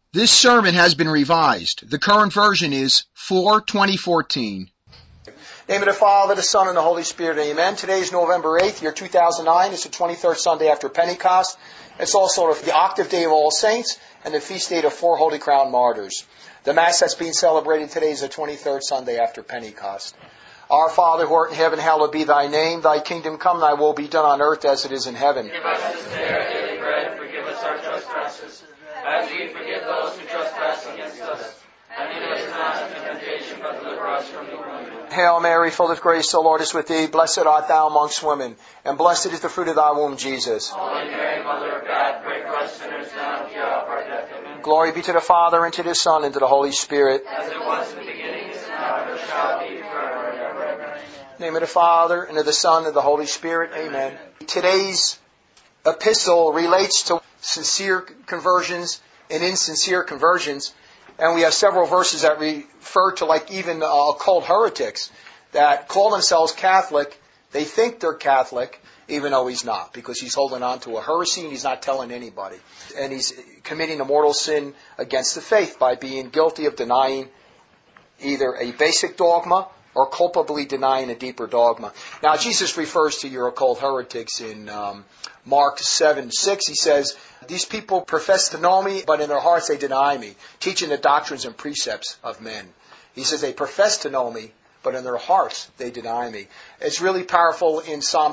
This sermon has been revised. The current version is 4/2014. Name of the Father, the Son, and the Holy Spirit. Amen. Today is November 8th, year 2009. It's the 23rd Sunday after Pentecost. It's also the octave day of All Saints and the feast day of 4 Holy Crown Martyrs. The Mass that's being celebrated today is the 23rd Sunday after Pentecost. Our Father who art in heaven, hallowed be thy name. Thy kingdom come, thy will be done on earth as it is in heaven. Give us this day our daily bread, and forgive us our trespasses, as we forgive those who trespass against us. And lead us not into temptation, but deliver us from evil. Hail Mary, full of grace, the Lord is with thee. Blessed art thou amongst women, and blessed is the fruit of thy womb, Jesus. Holy Mary, Mother of God, pray for us sinners now and at the hour of our death. Amen. Glory be to the Father, and to the Son, and to the Holy Spirit. As it was in the beginning, is now, and ever shall be, forever and ever. Amen. In the name of the Father, and of the Son, and of the Holy Spirit. Amen. Today's epistle relates to sincere conversions and insincere conversions. And we have several verses that refer to like even occult heretics that call themselves Catholic. They think they're Catholic, even though he's not, because he's holding on to a heresy and he's not telling anybody. And he's committing a mortal sin against the faith by being guilty of denying either a basic dogma or culpably denying a deeper dogma. Now, Jesus refers to your occult heretics in Mark 7:6. He says, these people profess to know me, but in their hearts they deny me, teaching the doctrines and precepts of men. He says they profess to know me, but in their hearts they deny me. It's really powerful in Psalm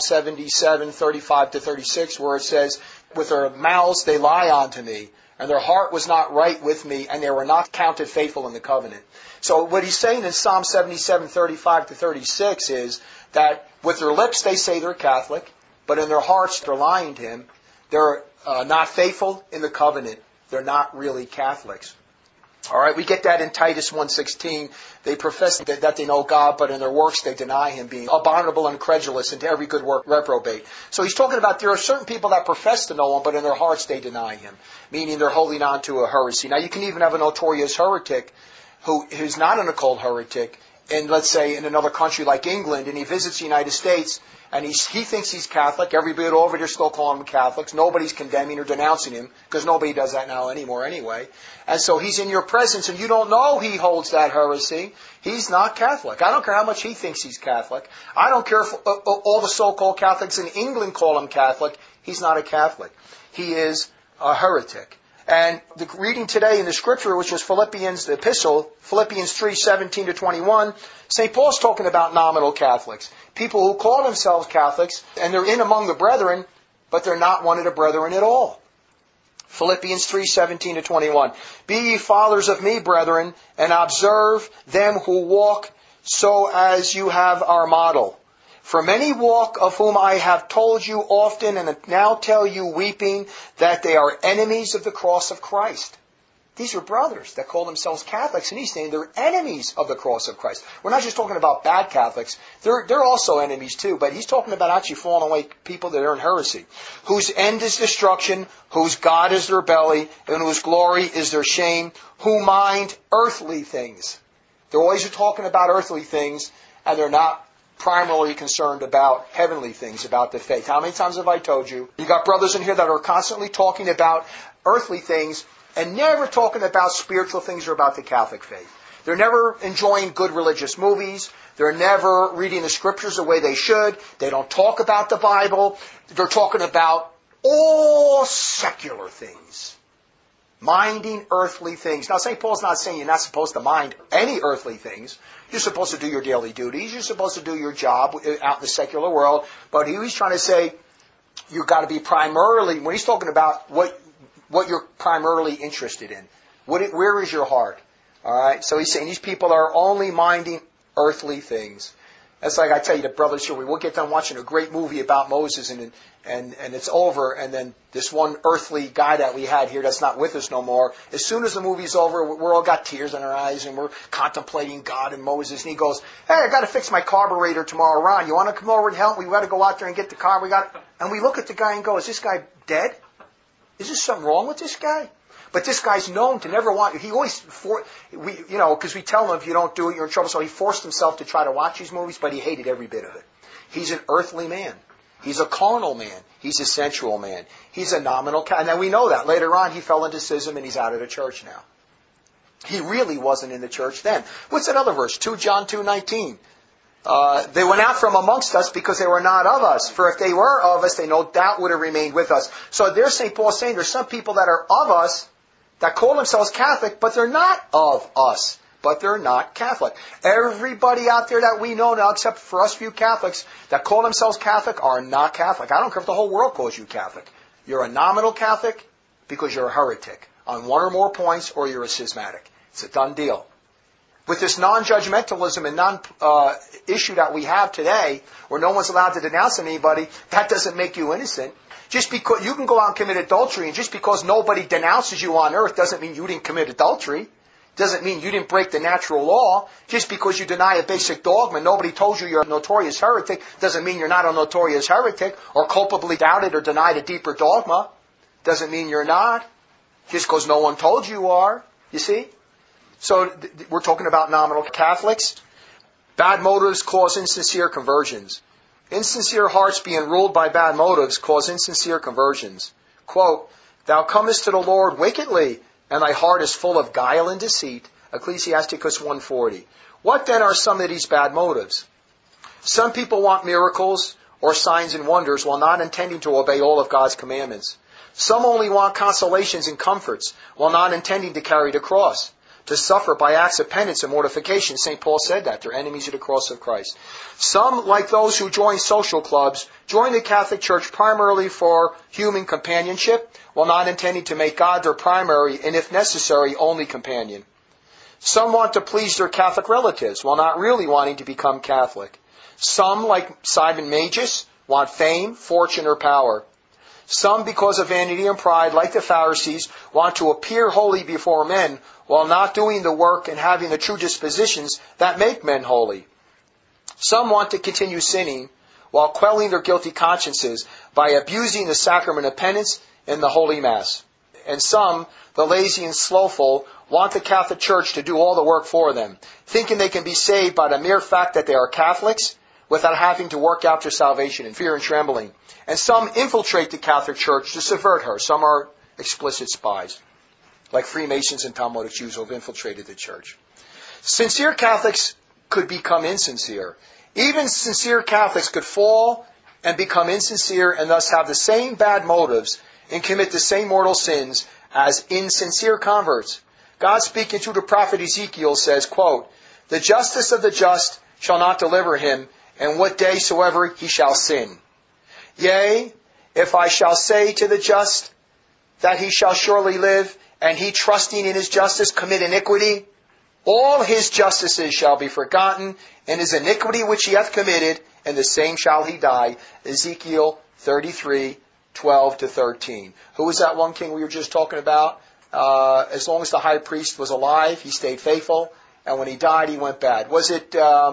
77:35-36, where it says, with their mouths they lie unto me, and their heart was not right with me, and they were not counted faithful in the covenant. So what he's saying in Psalm 77:35-36 is that with their lips they say they're Catholic, but in their hearts they're lying to him. They're not faithful in the covenant. They're not really Catholics. All right, we get that in Titus 1:16. They profess that they know God, but in their works they deny Him, being abominable and incredulous, and to every good work reprobate. So he's talking about there are certain people that profess to know Him, but in their hearts they deny Him, meaning they're holding on to a heresy. Now you can even have a notorious heretic who's not an occult heretic, and let's say in another country like England, and he visits the United States, and he thinks he's Catholic. Everybody over there still calling him Catholics. Nobody's condemning or denouncing him, because nobody does that now anymore anyway. And so he's in your presence, and you don't know he holds that heresy. He's not Catholic. I don't care how much he thinks he's Catholic. I don't care if all the so-called Catholics in England call him Catholic. He's not a Catholic. He is a heretic. And the reading today in the scripture, which was the epistle, Philippians 3:17-21, St. Paul's talking about nominal Catholics. People who call themselves Catholics, and they're in among the brethren, but they're not one of the brethren at all. Philippians 3:17-21. Be ye fathers of me, brethren, and observe them who walk so as you have our model. For many walk, of whom I have told you often, and now tell you weeping, that they are enemies of the cross of Christ. These are brothers that call themselves Catholics, and he's saying they're enemies of the cross of Christ. We're not just talking about bad Catholics. They're also enemies too, but he's talking about actually falling away people that are in heresy, whose end is destruction, whose God is their belly, and whose glory is their shame, who mind earthly things. They're always talking about earthly things, and they're not primarily concerned about heavenly things, about the faith. How many times have I told you? You got brothers in here that are constantly talking about earthly things and never talking about spiritual things or about the Catholic faith. They're never enjoying good religious movies. They're never reading the scriptures the way they should. They don't talk about the Bible. They're talking about all secular things. Minding earthly things. Now, St. Paul's not saying you're not supposed to mind any earthly things. You're supposed to do your daily duties. You're supposed to do your job out in the secular world. But he was trying to say you've got to be primarily, when he's talking about what you're primarily interested in. Where is your heart? All right. So he's saying these people are only minding earthly things. That's like I tell you, the brothers here, we'll get done watching a great movie about Moses and it's over, and then this one earthly guy that we had here that's not with us no more, as soon as the movie's over, we're all got tears in our eyes and we're contemplating God and Moses, and he goes, hey, I got to fix my carburetor tomorrow, Ron. You want to come over and help? We got to go out there and get the car. And we look at the guy and go, is this guy dead? Is there something wrong with this guy? But this guy's known to never want. He always, because we tell him if you don't do it, you're in trouble. So he forced himself to try to watch these movies, but he hated every bit of it. He's an earthly man. He's a carnal man. He's a sensual man. He's a nominal Catholic. And we know that. Later on, he fell into schism and he's out of the church now. He really wasn't in the church then. What's that other verse? 2 John 2:19. They went out from amongst us because they were not of us. For if they were of us, they no doubt would have remained with us. So there's St. Paul saying there's some people that are of us that call themselves Catholic, but they're not of us. But they're not Catholic. Everybody out there that we know now, except for us few Catholics, that call themselves Catholic are not Catholic. I don't care if the whole world calls you Catholic. You're a nominal Catholic because you're a heretic on one or more points, or you're a schismatic. It's a done deal. With this non-judgmentalism and non-issue that we have today, where no one's allowed to denounce anybody, that doesn't make you innocent. Just because you can go out and commit adultery, and just because nobody denounces you on earth doesn't mean you didn't commit adultery. Doesn't mean you didn't break the natural law. Just because you deny a basic dogma, nobody told you you're a notorious heretic, doesn't mean you're not a notorious heretic, or culpably doubted or denied a deeper dogma. Doesn't mean you're not. Just because no one told you are. You see? So we're talking about nominal Catholics. Bad motives cause insincere conversions. Insincere hearts being ruled by bad motives cause insincere conversions. Quote, "Thou comest to the Lord wickedly, and thy heart is full of guile and deceit." Ecclesiasticus 1:40. What then are some of these bad motives? Some people want miracles or signs and wonders while not intending to obey all of God's commandments. Some only want consolations and comforts while not intending to carry the cross, to suffer by acts of penance and mortification. St. Paul said that. They're enemies of the cross of Christ. Some, like those who join social clubs, join the Catholic Church primarily for human companionship, while not intending to make God their primary and, if necessary, only companion. Some want to please their Catholic relatives, while not really wanting to become Catholic. Some, like Simon Magus, want fame, fortune, or power. Some, because of vanity and pride, like the Pharisees, want to appear holy before men, while not doing the work and having the true dispositions that make men holy. Some want to continue sinning, while quelling their guilty consciences by abusing the sacrament of penance and the Holy Mass. And some, the lazy and slothful, want the Catholic Church to do all the work for them, thinking they can be saved by the mere fact that they are Catholics, without having to work out their salvation in fear and trembling. And some infiltrate the Catholic Church to subvert her. Some are explicit spies, like Freemasons and Talmudic Jews who have infiltrated the church. Sincere Catholics could become insincere. Even sincere Catholics could fall and become insincere and thus have the same bad motives and commit the same mortal sins as insincere converts. God, speaking through the prophet Ezekiel, says, quote, "The justice of the just shall not deliver him, and what day soever he shall sin. Yea, if I shall say to the just that he shall surely live, and he trusting in his justice commit iniquity, all his justices shall be forgotten, and his iniquity which he hath committed, and the same shall he die." Ezekiel 33:12-13. Who was that one king we were just talking about? As long as the high priest was alive, he stayed faithful, and when he died, he went bad. Was it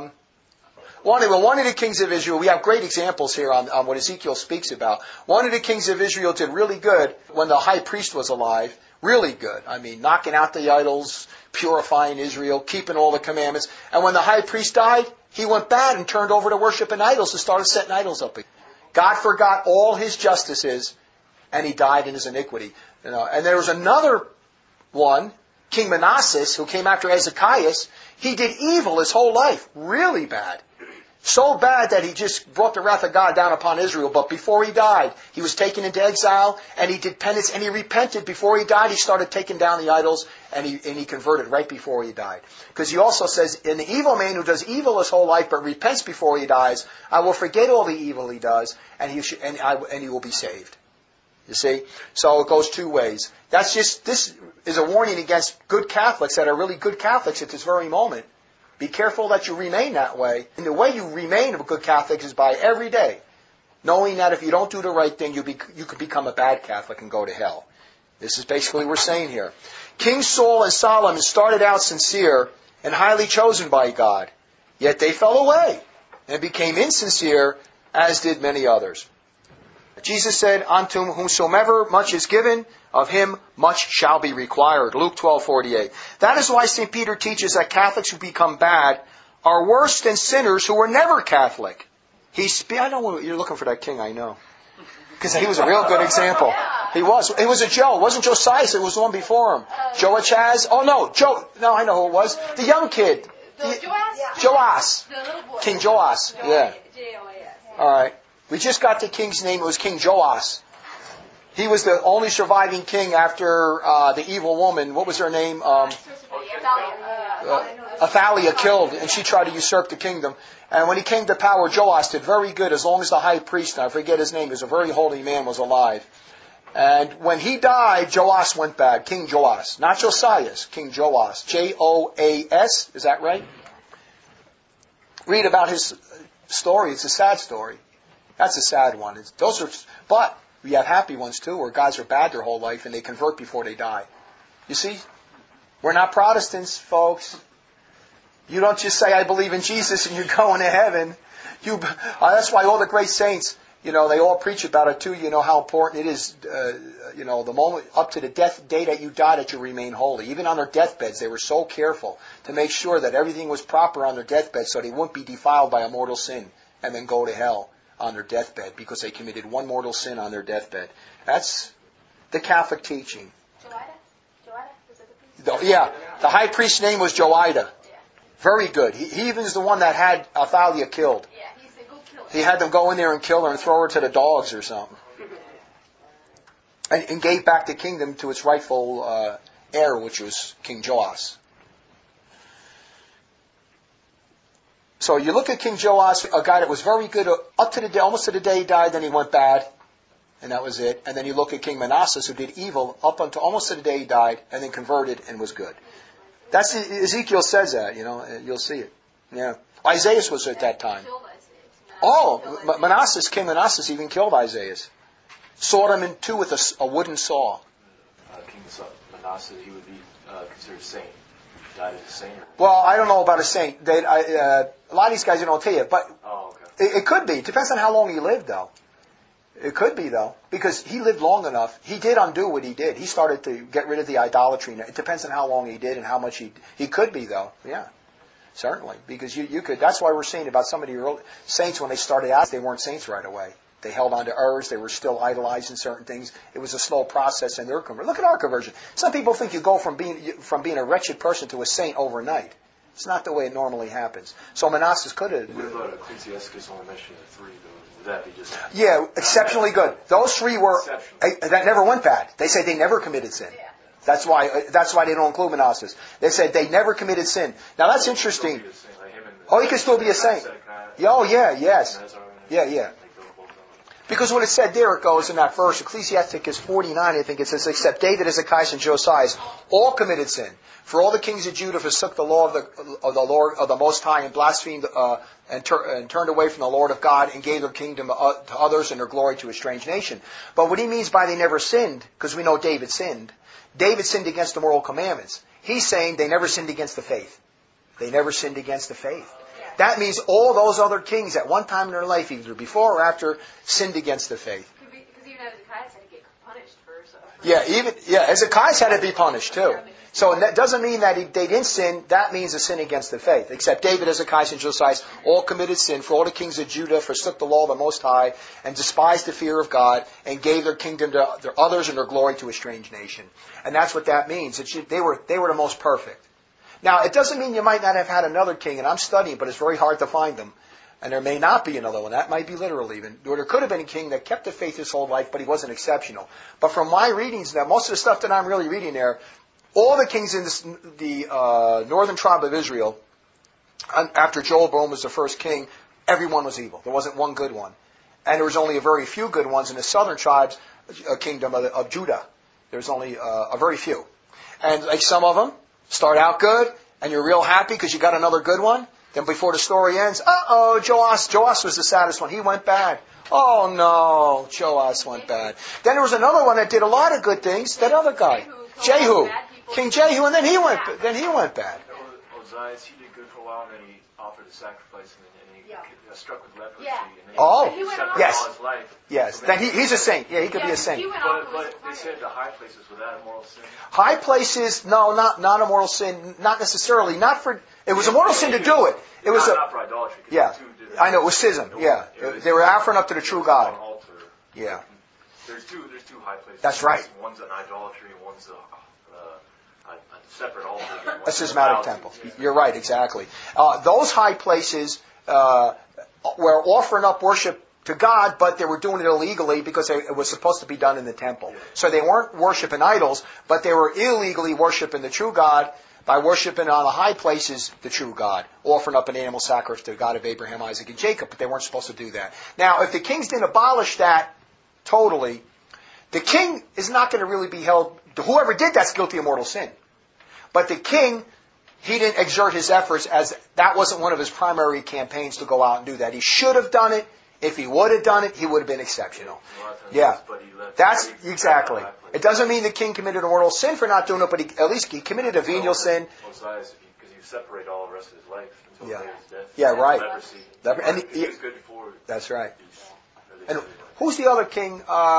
one of the kings of Israel? We have great examples here on what Ezekiel speaks about. One of the kings of Israel did really good when the high priest was alive. Really good. I mean, knocking out the idols, purifying Israel, keeping all the commandments. And when the high priest died, he went bad and turned over to worshiping idols and started setting idols up. God forgot all his justices, and he died in his iniquity. And there was another one, King Manasseh, who came after Hezekiah. He did evil his whole life. Really bad. So bad that he just brought the wrath of God down upon Israel. But before he died, he was taken into exile, and he did penance, and he repented. Before he died, he started taking down the idols, and he converted right before he died. Because he also says, "In the evil man who does evil his whole life, but repents before he dies, I will forget all the evil he does, and he will be saved." You see? So it goes two ways. This is a warning against good Catholics that are really good Catholics at this very moment. Be careful that you remain that way. And the way you remain a good Catholic is by every day knowing that if you don't do the right thing, you could become a bad Catholic and go to hell. This is basically what we're saying here. King Saul and Solomon started out sincere and highly chosen by God. Yet they fell away and became insincere, as did many others. Jesus said, "Unto whomsoever much is given, of him much shall be required." Luke 12:48. That is why St. Peter teaches that Catholics who become bad are worse than sinners who were never Catholic. I know what you're looking for that king, I know. Because he was a real good example. He was. It was a Joe. It wasn't Josias. It was the one before him. Joachaz. Oh, no. No, I know who it was. The young kid. Joas. King Joas. Yeah. All right. We just got the king's name. It was King Joas. He was the only surviving king after the evil woman. What was her name? Athaliah killed, and she tried to usurp the kingdom. And when he came to power, Joas did very good as long as the high priest, I forget his name, he was a very holy man, was alive. And when he died, Joas went bad. King Joas. Not Josias. King Joas. Joas. Is that right? Read about his story. It's a sad story. That's a sad one. But we have happy ones too, where guys are bad their whole life and they convert before they die. You see? We're not Protestants, folks. You don't just say, I believe in Jesus and you're going to heaven. That's why all the great saints, they all preach about it too. You know how important it is, the moment up to the death day that you die that you remain holy. Even on their deathbeds, they were so careful to make sure that everything was proper on their deathbed so they wouldn't be defiled by a mortal sin and then go to hell on their deathbed because they committed one mortal sin on their deathbed. That's the Catholic teaching. Yeah, the high priest's name was Joiada. Very good. He even is the one that had Athaliah killed. He had them go in there and kill her and throw her to the dogs or something. And gave back the kingdom to its rightful heir, which was King Joas. So you look at King Joas, a guy that was very good up to the day, almost to the day he died, then he went bad. And that was it. And then you look at King Manasseh, who did evil up until almost to the day he died, and then converted and was good. That's Ezekiel says that, you'll see it. Yeah, Isaiah was at that time. Oh, King Manasseh even killed Isaiah. Sawed him in two with a wooden saw. King Manasseh, he would be considered a saint. He died as a saint. Well, I don't know about a saint. A lot of these guys don't tell you, but it could be. It depends on how long he lived, though. It could be, though, because he lived long enough. He did undo what he did. He started to get rid of the idolatry. It depends on how long he did and how much he could be, though. Yeah, certainly. Because you could. That's why we're saying about some of the early saints, when they started out, they weren't saints right away. They held on to errors. They were still idolizing certain things. It was a slow process in their conversion. Look at our conversion. Some people think you go from being a wretched person to a saint overnight. It's not the way it normally happens. So Manasseh could have. What about Ecclesiastes only mentioned the three, though? Would that be just... Yeah, exceptionally good. Those three were... that never went bad. They say they never committed sin. That's why they don't include Manasseh. They said they never committed sin. Now that's interesting. He could still be a saint. Oh, yeah, yes. Yeah. Because what it said there, it goes in that verse, Ecclesiastes 49, I think it says, except David, Hezekiah, and Josias, all committed sin. For all the kings of Judah forsook the law of the Lord of the Most High and blasphemed and turned away from the Lord of God and gave their kingdom to others and their glory to a strange nation. But what he means by they never sinned, because we know David sinned against the moral commandments. He's saying they never sinned against the faith. They never sinned against the faith. That means all those other kings at one time in their life, either before or after, sinned against the faith. Because even Hezekiah had to get punished for Hezekiah had to be punished too. So that doesn't mean that they didn't sin. That means a sin against the faith. Except David, Hezekiah, and Josiah all committed sin. For all the kings of Judah forsook the law of the Most High and despised the fear of God and gave their kingdom to their others and their glory to a strange nation. And that's what that means. They were the most perfect. Now, it doesn't mean you might not have had another king, and I'm studying, but it's very hard to find them. And there may not be another one. That might be literal even. Or there could have been a king that kept the faith his whole life, but he wasn't exceptional. But from my readings now, most of the stuff that I'm really reading there, all the kings in the northern tribe of Israel, after Jeroboam was the first king, everyone was evil. There wasn't one good one. And there was only a very few good ones in the southern tribes, kingdom of Judah. There's only a very few. And like some of them start out good, and you're real happy because you got another good one. Then before the story ends, Joas was the saddest one. He went bad. Oh no, Joas went bad. Then there was another one that did a lot of good things. That other guy, Jehu, King Jehu, and then he went bad. Ozias, he did good for a while, and then he offered the sacrifice and he got struck with leprosy. Yeah. And Oh, he separated yes. all his life. Yes. So Then he's a saint. Yeah, he could be a saint. But they said the high places without immoral sin. High places, no, not a mortal sin, not necessarily. It was a mortal sin to do it. It was not for idolatry. Yeah, I know, it was schism. Yeah, they were offering up to the true God. Altar. Yeah. There's two high places. That's right. One's an idolatry, and one's a separate altar. A schismatic temple. You're right, exactly. Those high places were offering up worship to God, but they were doing it illegally because it was supposed to be done in the temple. So they weren't worshiping idols, but they were illegally worshiping the true God by worshiping on the high places the true God, offering up an animal sacrifice to the God of Abraham, Isaac, and Jacob, but they weren't supposed to do that. Now, if the kings didn't abolish that totally, the king is not going to really be held, whoever did that's guilty of mortal sin. But the king, he didn't exert his efforts, as that wasn't one of his primary campaigns to go out and do that. He should have done it. If he would have done it, he would have been exceptional. Yeah, that's exactly. It doesn't mean the king committed a mortal sin for not doing it, but at least he committed a venial sin. Because you separate all the rest of his life until his death. Yeah, right. And he was good before. That's right. And who's the other king?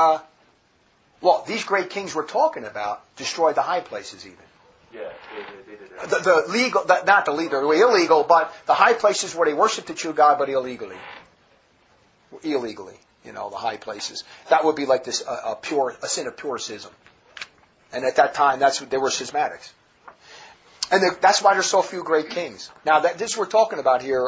Well, these great kings we're talking about destroyed the high places even. Yeah, they did that. The legal, not the legal, they were illegal, but the high places where they worshiped the true God, but illegally. Illegally, the high places. That would be like this, a sin of pure schism. And at that time, they were schismatics. And that's why there's so few great kings. Now, this we're talking about here,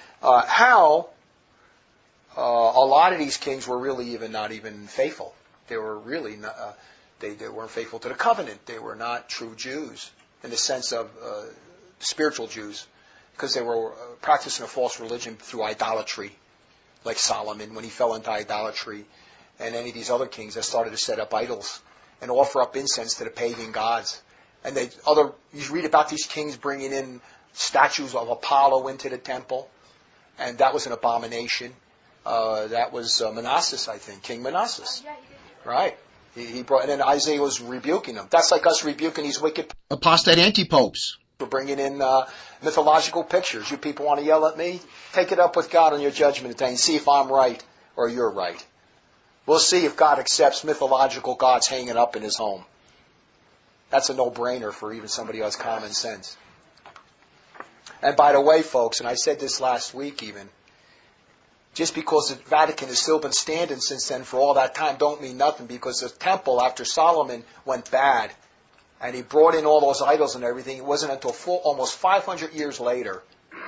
how a lot of these kings were really not even faithful. They were really not, they weren't faithful to the covenant. They were not true Jews in the sense of spiritual Jews, because they were practicing a false religion through idolatry, like Solomon when he fell into idolatry, and any of these other kings that started to set up idols and offer up incense to the pagan gods. And you read about these kings bringing in statues of Apollo into the temple, and that was an abomination. That was Manasseh, I think, King Manasseh. Yeah, he did. Right. He brought, and then Isaiah was rebuking them. That's like us rebuking these wicked apostate anti-popes. for bringing in mythological pictures. You people want to yell at me? Take it up with God on your judgment day and see if I'm right or you're right. We'll see if God accepts mythological gods hanging up in his home. That's a no-brainer for even somebody who has common sense. And by the way, folks, and I said this last week even, just because the Vatican has still been standing since then for all that time don't mean nothing, because the temple after Solomon went bad and he brought in all those idols and everything. It wasn't until almost 500 years later,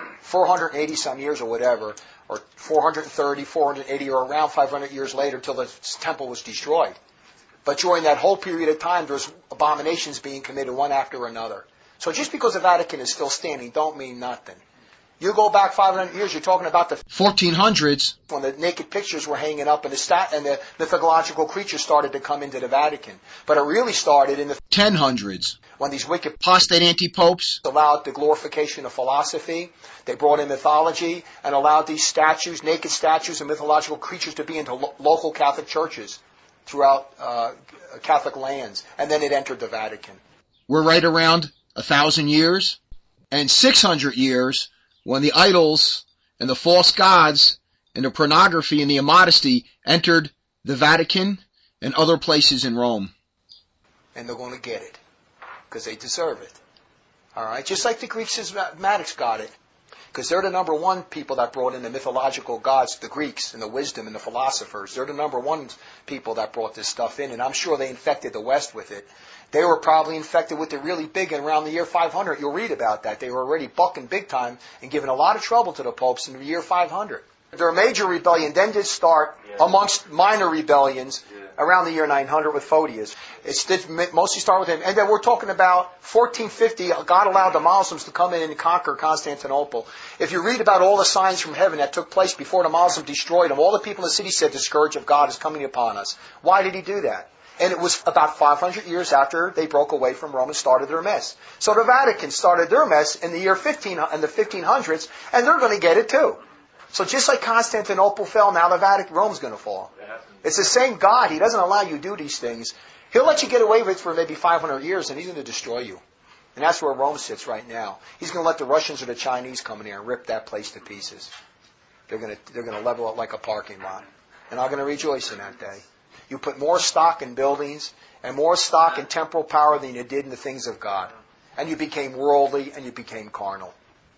480 some years or whatever, or 430, 480 or around 500 years later till the temple was destroyed. But during that whole period of time, there's abominations being committed one after another. So just because the Vatican is still standing don't mean nothing. You go back 500 years, you're talking about the 1400s. when the naked pictures were hanging up and the mythological creatures started to come into the Vatican. But it really started in the 1000s. when these wicked Apostate anti-popes. allowed the glorification of philosophy. They brought in mythology and allowed these statues, naked statues and mythological creatures to be into local Catholic churches throughout Catholic lands. And then it entered the Vatican. We're right around 1,000 years and 600 years when the idols and the false gods and the pornography and the immodesty entered the Vatican and other places in Rome. And they're going to get it because they deserve it. All right? Just like the Greek schismatics got it. Because they're the number one people that brought in the mythological gods, the Greeks, and the wisdom and the philosophers. They're the number one people that brought this stuff in, and I'm sure they infected the West with it. They were probably infected with it really big and around the year 500. You'll read about that. They were already bucking big time and giving a lot of trouble to the popes in the year 500. Their major rebellion then did start amongst minor rebellions around the year 900 with Photius. It did mostly start with him. And then we're talking about 1450, God allowed the Muslims to come in and conquer Constantinople. If you read about all the signs from heaven that took place before the Muslims destroyed them, all the people in the city said the scourge of God is coming upon us. Why did he do that? And it was about 500 years after they broke away from Rome and started their mess. So the Vatican started their mess in the year 1500s, and they're going to get it too. So just like Constantinople fell, now the Vatican, Rome's going to fall. It's the same God. He doesn't allow you to do these things. He'll let you get away with it for maybe 500 years, and he's going to destroy you. And that's where Rome sits right now. He's going to let the Russians or the Chinese come in here and rip that place to pieces. They're going to level it like a parking lot. And I'm going to rejoice in that day. You put more stock in buildings and more stock in temporal power than you did in the things of God. And you became worldly and you became carnal.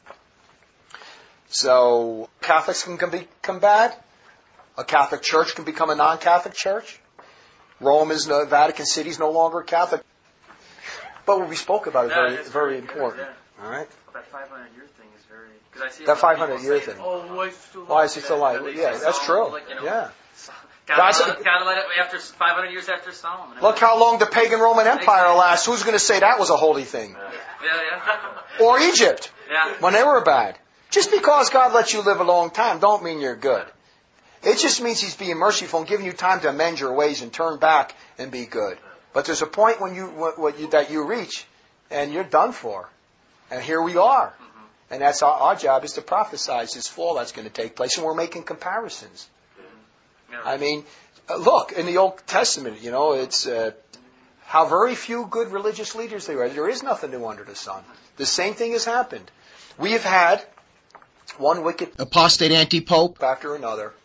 So Catholics can become bad. A Catholic church can become a non-Catholic church. Rome is no, Vatican City is no longer Catholic. But what we spoke about is very important. All right. That 500-year thing is very. Because I see that 500-year thing. Why is it still alive? Yeah, that's true. Like, yeah. Gotta let it after 500 years after Solomon. Look how long the pagan Roman Empire lasts. Who's going to say that was a holy thing? Yeah. Or Egypt, Yeah. when they were bad. Just because God lets you live a long time, don't mean you're good. It just means He's being merciful and giving you time to amend your ways and turn back and be good. But there's a point when that you reach, and you're done for. And here we are. And that's our job is to prophesize this fall that's going to take place, and we're making comparisons. I mean, look, in the Old Testament, it's how very few good religious leaders there are. There is nothing new under the sun. The same thing has happened. We have had one wicked apostate anti-pope after another.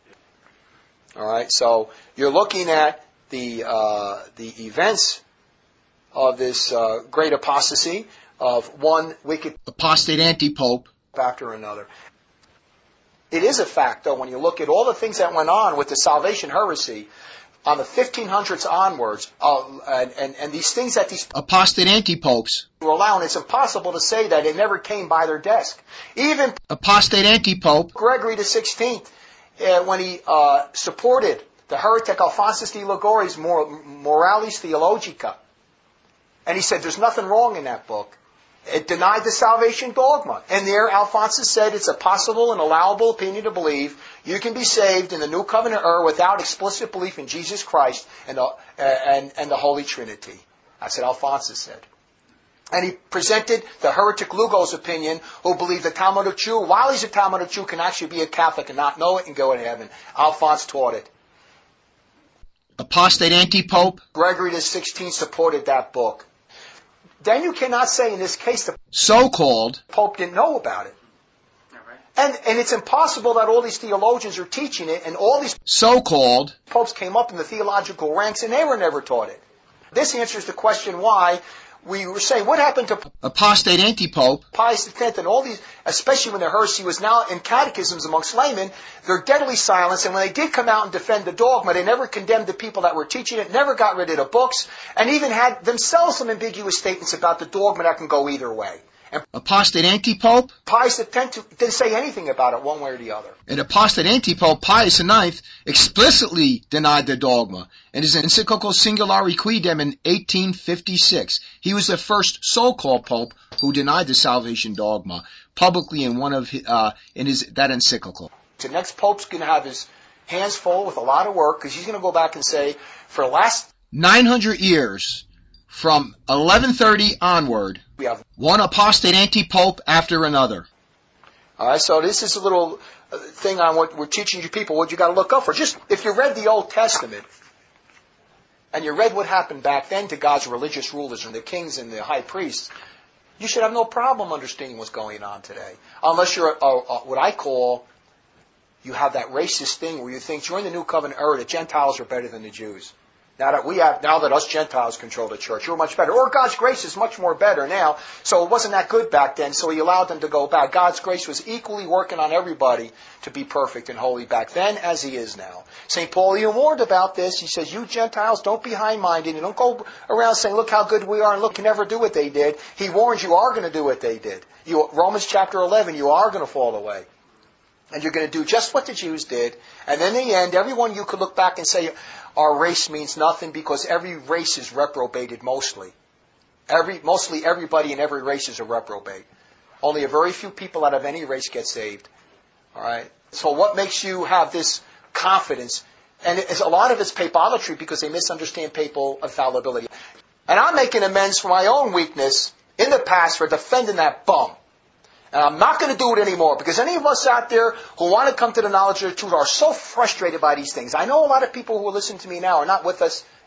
All right, so you're looking at the events of this great apostasy of one wicked apostate anti-pope after another. It is a fact, though, when you look at all the things that went on with the salvation heresy on the 1500s onwards, and these things that these apostate anti-popes were allowing, it's impossible to say that it never came by their desk. Even apostate anti-pope Gregory the 16th, when he supported the heretic Alphonsus de Liguori's Moralis Theologica, and he said there's nothing wrong in that book. It denied the salvation dogma. And there Alphonsus said it's a possible and allowable opinion to believe you can be saved in the New Covenant era without explicit belief in Jesus Christ and the Holy Trinity. That's what Alphonsus said. And he presented the heretic Lugo's opinion, who believed the Talmudic Jew, while he's a Talmudic Jew, can actually be a Catholic and not know it and go to heaven. Alphonse taught it. Apostate anti-pope Gregory the 16th supported that book. Then you cannot say in this case the so-called Pope didn't know about it. And it's impossible that all these theologians are teaching it, and all these so-called popes came up in the theological ranks and they were never taught it. This answers the question why we were saying, what happened to apostate anti-pope Pius X and all these, especially when the heresy was now in catechisms amongst laymen, they're deadly silenced, and when they did come out and defend the dogma, they never condemned the people that were teaching it, never got rid of the books, and even had themselves some ambiguous statements about the dogma that can go either way. And apostate anti-pope Pius X didn't say anything about it one way or the other. and apostate anti-pope Pius IX explicitly denied the dogma. In his encyclical Singulari Quidem in 1856, he was the first so-called pope who denied the salvation dogma publicly in one of that encyclical. The next pope's going to have his hands full with a lot of work, because he's going to go back and say, for the last 900 years, from 1130 onward, we have one apostate anti-pope after another. All right, so this is a little thing on what we're teaching you people, what you got to look up for. Just if you read the Old Testament and you read what happened back then to God's religious rulers and the kings and the high priests, you should have no problem understanding what's going on today. Unless you're what I call, you have that racist thing where you think during the New Covenant era the Gentiles are better than the Jews. Now that us Gentiles control the church, we're much better. Or God's grace is much more better now. So it wasn't that good back then, so He allowed them to go back. God's grace was equally working on everybody to be perfect and holy back then as He is now. St. Paul even warned about this. He says, you Gentiles, don't be high-minded. You don't go around saying, look how good we are, and look, you never do what they did. He warns you are going to do what they did. Romans chapter 11, you are going to fall away. And you're going to do just what the Jews did. And in the end, everyone you could look back and say, our race means nothing, because every race is reprobated mostly. Mostly everybody in every race is a reprobate. Only a very few people out of any race get saved. All right. So what makes you have this confidence? And a lot of it's papolatry, because they misunderstand papal infallibility. And I'm making amends for my own weakness in the past for defending that bum. And I'm not going to do it anymore, because any of us out there who want to come to the knowledge of the truth are so frustrated by these things. I know a lot of people who are listening to me now are not with us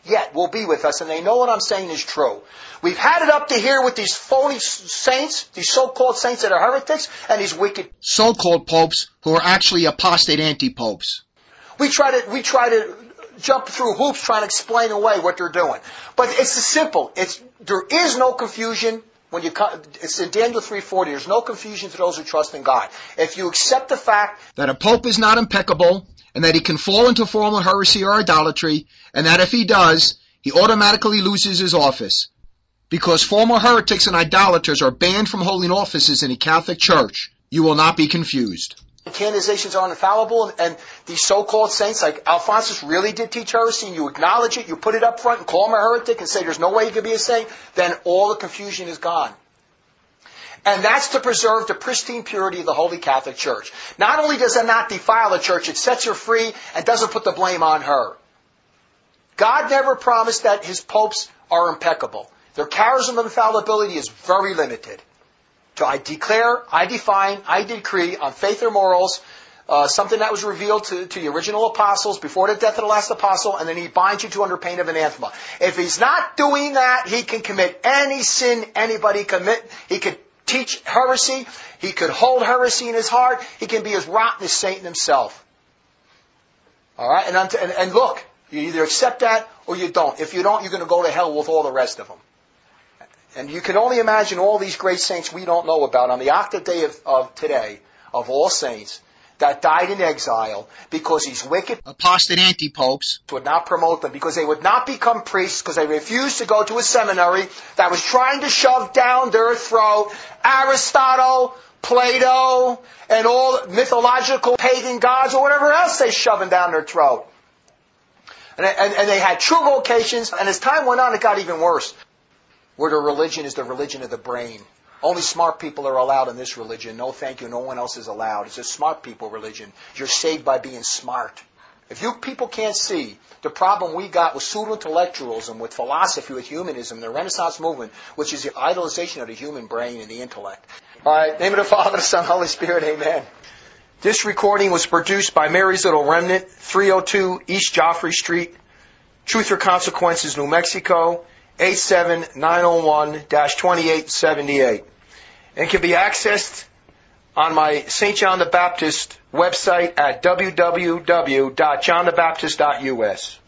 yet will be with us, and they know what I'm saying is true. We've had it up to here with these phony saints, these so-called saints that are heretics, and these wicked so-called popes who are actually apostate anti-popes. We try to jump through hoops trying to explain away what they're doing. But it's simple. There is no confusion when you come. It's in Daniel 3:40. There's no confusion to those who trust in God. If you accept the fact that a pope is not impeccable, and that he can fall into formal heresy or idolatry, and that if he does, he automatically loses his office. Because formal heretics and idolaters are banned from holding offices in the Catholic Church, you will not be confused. Canonizations are infallible, and these so-called saints like Alphonsus really did teach heresy, and you acknowledge it, you put it up front and call him a heretic and say there's no way he could be a saint, then all the confusion is gone. And that's to preserve the pristine purity of the Holy Catholic Church. Not only does it not defile the Church, it sets her free and doesn't put the blame on her. God never promised that His popes are impeccable. Their charism of infallibility is very limited. So I declare, I define, I decree on faith or morals, something that was revealed to the original apostles before the death of the last apostle, and then he binds you to under pain of anathema. If he's not doing that, he can commit any sin anybody commit. He could teach heresy. He could hold heresy in his heart. He can be as rotten as Satan himself. All right? And look, you either accept that or you don't. If you don't, you're going to go to hell with all the rest of them. And you can only imagine all these great saints we don't know about on the octave day of today, of all saints, that died in exile because these wicked apostate anti-popes would not promote them, because they would not become priests, because they refused to go to a seminary that was trying to shove down their throat Aristotle, Plato, and all mythological pagan gods or whatever else they're shoving down their throat. And they had true vocations, and as time went on it got even worse. Where the religion is the religion of the brain. Only smart people are allowed in this religion. No thank you, no one else is allowed. It's a smart people religion. You're saved by being smart. If you people can't see the problem we got with pseudo-intellectualism, with philosophy, with humanism, the Renaissance movement, which is the idolization of the human brain and the intellect. All right, name of the Father, the Son, Holy Spirit, amen. This recording was produced by Mary's Little Remnant, 302 East Joffrey Street, Truth or Consequences, New Mexico, 87901-2878, and can be accessed on my St. John the Baptist website at www.johnthebaptist.us.